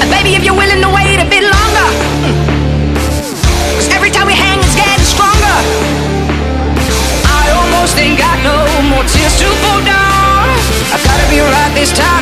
Baby, if you're willing to wait a bit longer, 'cause every time we hang it's getting stronger. I almost ain't got no more tears to fall down. I gotta be right this time.